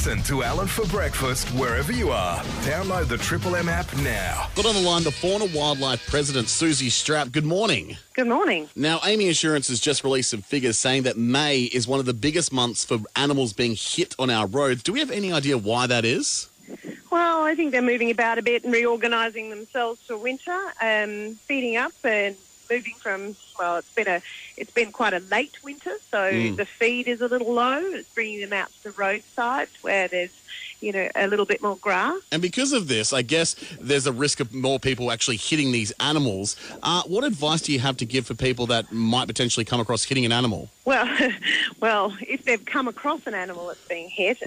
Listen to Alan for breakfast wherever you are. Download the Triple M app now. Got on the line the Fauna Wildlife President, Susie Strapp. Good morning. Good morning. Now, Amy Insurance has just released some figures saying that May is one of the biggest months for animals being hit on our roads. Do we have any idea why that is? Well, I think they're moving about a bit and reorganising themselves for winter, feeding up and moving from, well, it's been quite a late winter, so the feed is a little low. It's bringing them out to the roadside where there's, a little bit more grass. And because of this, I guess there's a risk of more people actually hitting these animals. What advice do you have to give for people that might potentially come across hitting an animal? Well, if they've come across an animal that's being hit,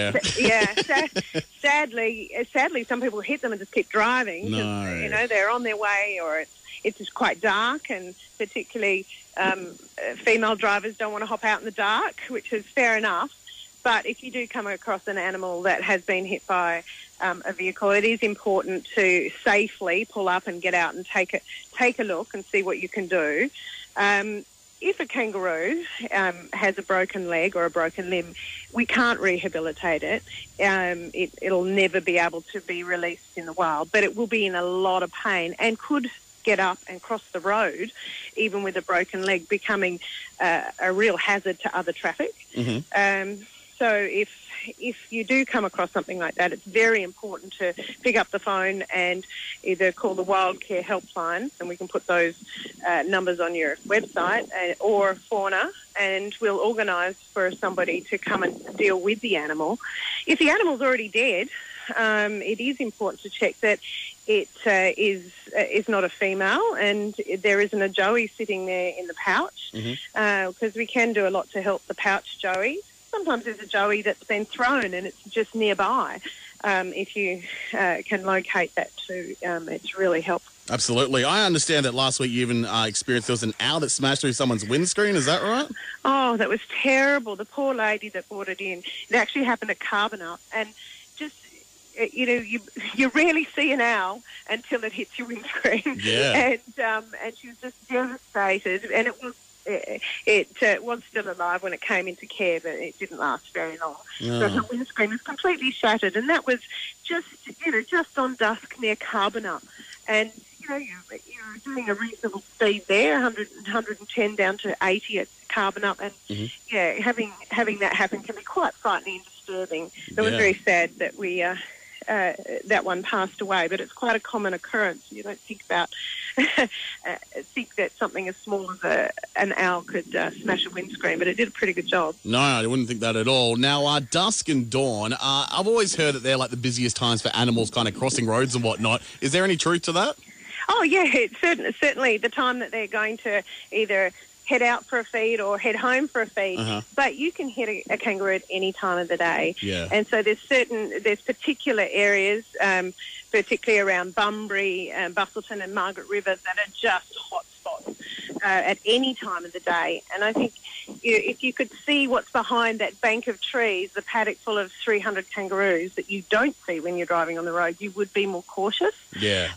sadly, some people hit them and just keep driving. No. They're on their way, or it's just quite dark, and particularly female drivers don't want to hop out in the dark, which is fair enough. But if you do come across an animal that has been hit by a vehicle, it is important to safely pull up and get out and take a look and see what you can do. If a kangaroo has a broken leg or a broken limb, we can't rehabilitate it. It'll never be able to be released in the wild, but it will be in a lot of pain and could get up and cross the road, even with a broken leg, becoming a real hazard to other traffic. Mm-hmm. So if you do come across something like that, it's very important to pick up the phone and either call the Wildcare helpline, and we can put those numbers on your website, or Fauna, and we'll organise for somebody to come and deal with the animal. If the animal's already dead, it is important to check that it is not a female, and there isn't a joey sitting there in the pouch, because we can do a lot to help the pouch joeys. Sometimes there's a joey that's been thrown and it's just nearby. If you can locate that too, it's really helpful. Absolutely. I understand that last week you even experienced there was an owl that smashed through someone's windscreen. Is that right? Oh, that was terrible. The poor lady that brought it in. It actually happened at Carbonup, and just you rarely see an owl until it hits your windscreen. Yeah. And she was just devastated, and it was still alive when it came into care, but it didn't last very long. Oh. So her windscreen was completely shattered, and that was just on dusk near Carbonup. And, you're doing a reasonable speed there, 110 down to 80 at Carbonup, and having that happen can be quite frightening and disturbing. It was very sad that we that one passed away, but it's quite a common occurrence. You don't think about think that something as small as an owl could smash a windscreen, but it did a pretty good job. No, I wouldn't think that at all. Now, dusk and dawn, I've always heard that they're like the busiest times for animals kind of crossing roads and whatnot. Is there any truth to that? Oh, yeah, it's certainly the time that they're going to either head out for a feed or head home for a feed. But you can hit a kangaroo at any time of the day. Yeah. And so there's particular areas, particularly around Bunbury, Busselton and Margaret River, that are just hot spots at any time of the day. And I think if you could see what's behind that bank of trees, the paddock full of 300 kangaroos that you don't see when you're driving on the road, you would be more cautious. Yeah.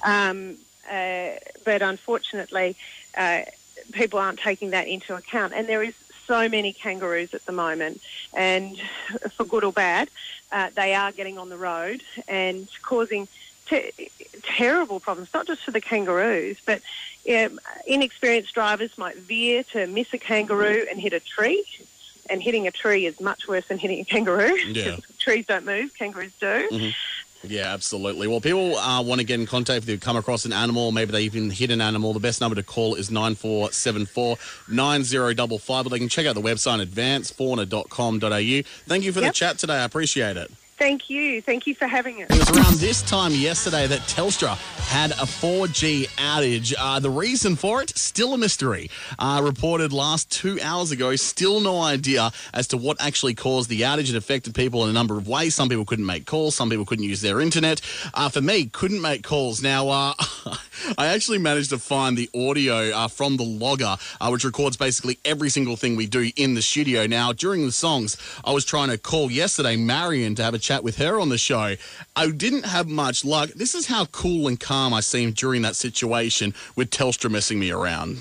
But unfortunately, people aren't taking that into account. And there is so many kangaroos at the moment, and for good or bad, they are getting on the road and causing terrible problems, not just for the kangaroos, but inexperienced drivers might veer to miss a kangaroo and hit a tree. And hitting a tree is much worse than hitting a kangaroo. Yeah. Trees don't move, kangaroos do. Mm-hmm. Yeah, absolutely. Well, people want to get in contact if they come across an animal, maybe they even hit an animal. The best number to call is 9474 9055, but they can check out the website in advance, fauna.com.au. Thank you for the chat today. I appreciate it. Thank you. Thank you for having us. It was around this time yesterday that Telstra had a 4G outage. The reason for it, still a mystery. Reported last 2 hours ago, still no idea as to what actually caused the outage. It affected people in a number of ways. Some people couldn't make calls. Some people couldn't use their internet. For me, couldn't make calls. Now, I actually managed to find the audio from the logger, which records basically every single thing we do in the studio. Now, during the songs, I was trying to call yesterday Marion to have a chat with her on the show. I didn't have much luck. This is how cool and calm I seemed during that situation with Telstra messing me around.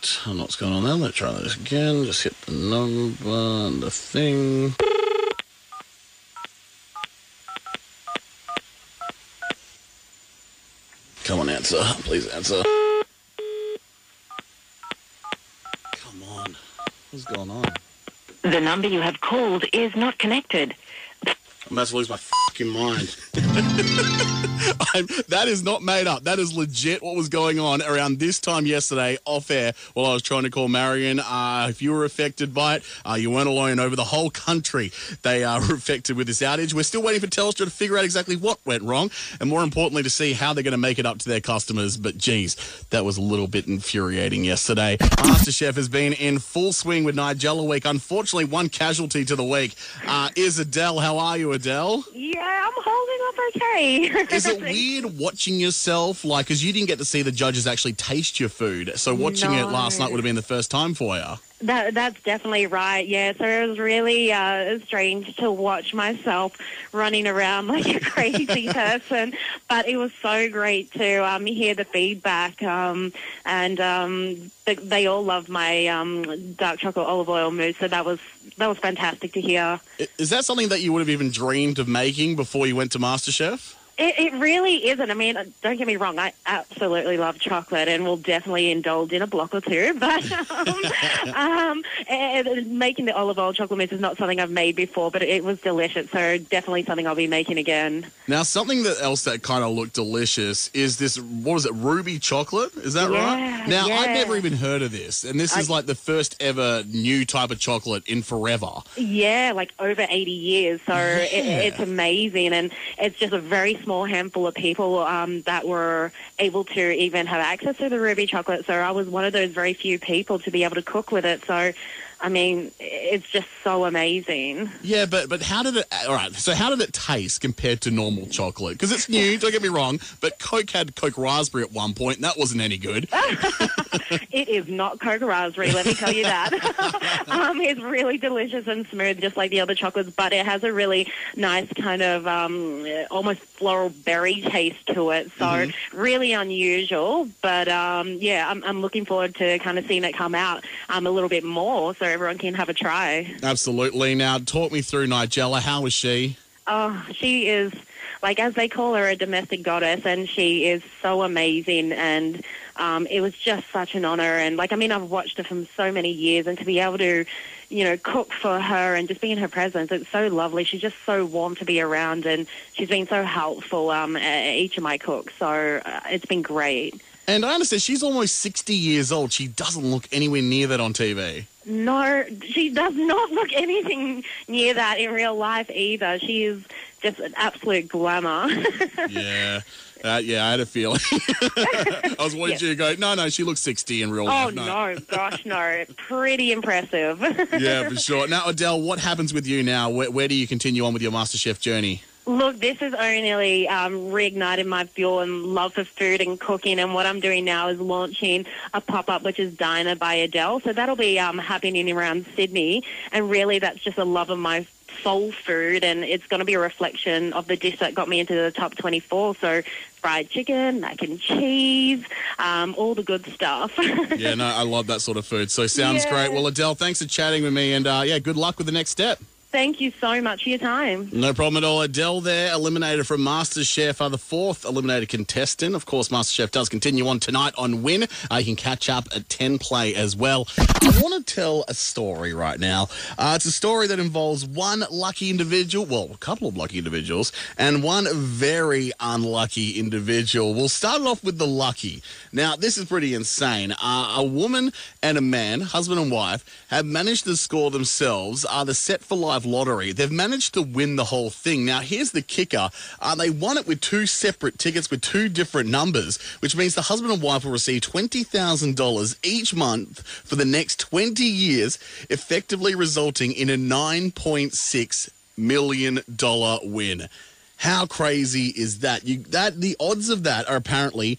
right. I don't know what's going on there. Let's try this again. Just hit the number and the thing. Come on, answer. Please answer. Come on. What's going on? The number you have called is not connected. I'm about to lose my fucking mind. That is not made up. That is legit what was going on around this time yesterday off air while I was trying to call Marion. If you were affected by it, you weren't alone. Over the whole country, they are affected with this outage. We're still waiting for Telstra to figure out exactly what went wrong and, more importantly, to see how they're going to make it up to their customers. But, geez, that was a little bit infuriating yesterday. MasterChef has been in full swing with Nigella week. Unfortunately, one casualty to the week is Adele. How are you, Adele? Yeah, I'm holding up okay. Is it weird watching yourself, like, because you didn't get to see the judges actually taste your food, so watching it last night would have been the first time for you? That's definitely right, yeah. So it was really strange to watch myself running around like a crazy person, but it was so great to hear the feedback, and they all loved my dark chocolate olive oil mousse, so that was fantastic to hear. Is that something that you would have even dreamed of making before you went to MasterChef? It really isn't. I mean, don't get me wrong, I absolutely love chocolate and will definitely indulge in a block or two, but making the olive oil chocolate mousse is not something I've made before, but it was delicious, so definitely something I'll be making again. Now, something else that kind of looked delicious is this, what was it, ruby chocolate? Is that right? Now, yeah. I've never even heard of this, and this is like the first ever new type of chocolate in forever. Yeah, like over 80 years, so it's amazing, and it's just a very small handful of people that were able to even have access to the ruby chocolate, so I was one of those very few people to be able to cook with it, so I mean, it's just so amazing. Yeah, but how did it... All right, so how did it taste compared to normal chocolate? Because it's new, don't get me wrong, but Coke had Coke Raspberry at one point, and that wasn't any good. It is not Coke Raspberry, let me tell you that. It's really delicious and smooth, just like the other chocolates, but it has a really nice kind of almost floral berry taste to it, so really unusual, but yeah, I'm looking forward to kind of seeing it come out a little bit more, so everyone can have a try. Absolutely. Now, talk me through Nigella. How was she? Oh, she is, like, as they call her, a domestic goddess, and she is so amazing, and it was just such an honor. And, like, I mean, I've watched her for so many years, and to be able to, you know, cook for her and just be in her presence, it's so lovely. She's just so warm to be around, and she's been so helpful at each of my cooks, so it's been great. And I understand she's almost 60 years old. She doesn't look anywhere near that on TV. No, she does not look anything near that in real life either. She is just an absolute glamour. Yeah. Yeah, I had a feeling. I was wanting you to go, no, she looks 60 in real life. Oh, no, gosh, no. Pretty impressive. Yeah, for sure. Now, Adele, what happens with you now? Where do you continue on with your MasterChef journey? Look, this has only reignited my fuel and love for food and cooking, and what I'm doing now is launching a pop-up, which is Diner by Adele. So that'll be happening around Sydney, and really that's just a love of my soul food, and it's going to be a reflection of the dish that got me into the top 24, so fried chicken, mac and cheese, all the good stuff. Yeah, no, I love that sort of food, so sounds great. Well, Adele, thanks for chatting with me, and yeah, good luck with the next step. Thank you so much for your time. No problem at all. Adele there, eliminated from MasterChef, the fourth eliminated contestant. Of course, MasterChef does continue on tonight on Win. You can catch up at 10 play as well. I want to tell a story right now. It's a story that involves one lucky individual, well, a couple of lucky individuals, and one very unlucky individual. We'll start it off with the lucky. Now, this is pretty insane. A woman and a man, husband and wife, have managed to score themselves the Set for Life lottery. They've managed to win the whole thing. Now, here's the kicker. They won it with two separate tickets with two different numbers, which means the husband and wife will receive $20,000 each month for the next 20 years, effectively resulting in a $9.6 million win. How crazy is that? The odds of that are apparently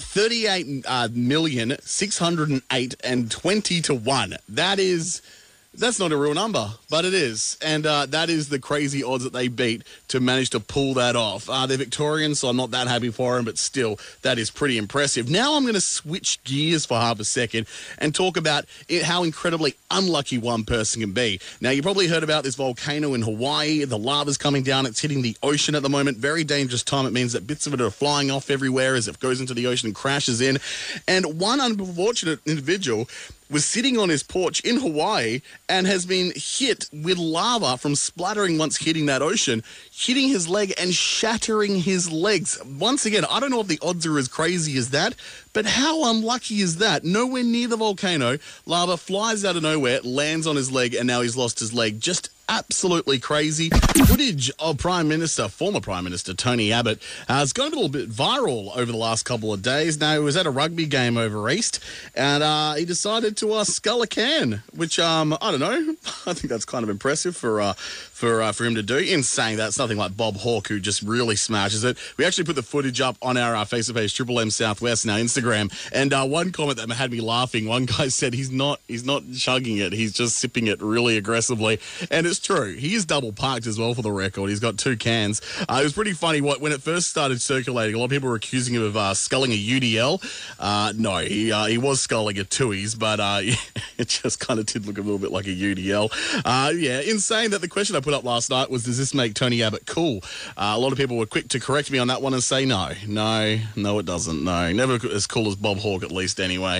38,608,020 to 1. That is That's not a real number, but it is. And that is the crazy odds that they beat to manage to pull that off. They're Victorians, so I'm not that happy for them, but still, that is pretty impressive. Now I'm going to switch gears for half a second and talk about how incredibly unlucky one person can be. Now, you probably heard about this volcano in Hawaii. The lava's coming down. It's hitting the ocean at the moment. Very dangerous time. It means that bits of it are flying off everywhere as it goes into the ocean and crashes in. And one unfortunate individual was sitting on his porch in Hawaii and has been hit with lava from splattering once hitting that ocean, hitting his leg and shattering his legs. Once again, I don't know if the odds are as crazy as that, but how unlucky is that? Nowhere near the volcano, lava flies out of nowhere, lands on his leg, and now he's lost his leg. Just absolutely crazy. Footage of former Prime Minister Tony Abbott has gone a little bit viral over the last couple of days. Now, he was at a rugby game over East, and he decided to scull a can, which, I don't know, I think that's kind of impressive for him to do. In saying that, it's nothing like Bob Hawke, who just really smashes it. We actually put the footage up on our Facebook page, Triple M Southwest, and our Instagram, and one comment that had me laughing, one guy said he's not chugging it, he's just sipping it really aggressively, and it's true. He is double parked as well, for the record. He's got 2 cans. It was pretty funny when it first started circulating. A lot of people were accusing him of sculling a UDL. No, he was sculling a Tui's, but it just kind of did look a little bit like a UDL. Yeah, in saying that, the question I put up last night was, does this make Tony Abbott cool? A lot of people were quick to correct me on that one and say no, it doesn't. No, never as cool as Bob Hawke, at least, anyway.